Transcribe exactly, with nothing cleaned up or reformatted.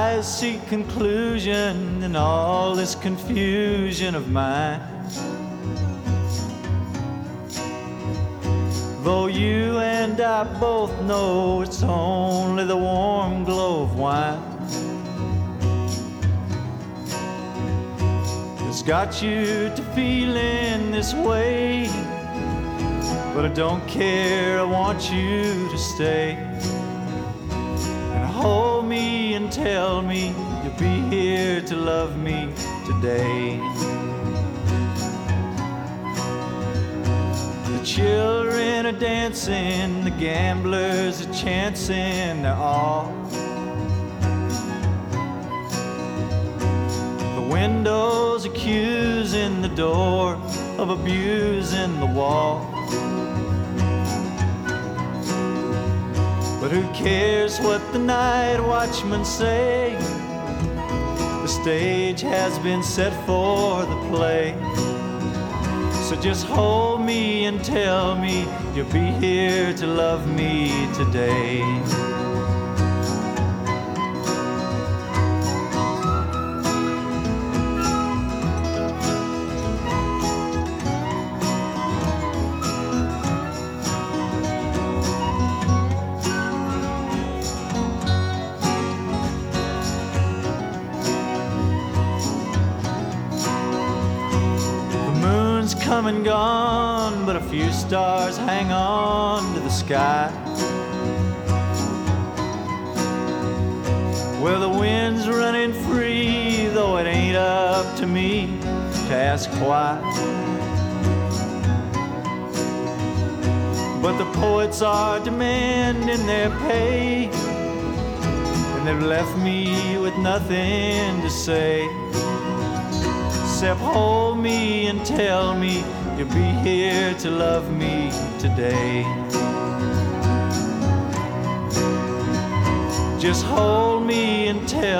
eyes seek conclusion in all this confusion of mine. Though you and I both know it's only the warm glow of wine that's got you to feeling this way. But I don't care, I want you to stay and hold me and tell me you'll be here to love me today. The children are dancing, the gamblers are chancing their all. The windows accusing the door of abusing the wall. But who cares what the night watchmen say? The stage has been set for the play. So just hold me and tell me you'll be here to love me today. Come and gone, but a few stars hang on to the sky. Well, the wind's running free, though it ain't up to me to ask why. But the poets are demanding their pay, and they've left me with nothing to say. Except hold me and tell me you'll be here to love me today. Just hold me and tell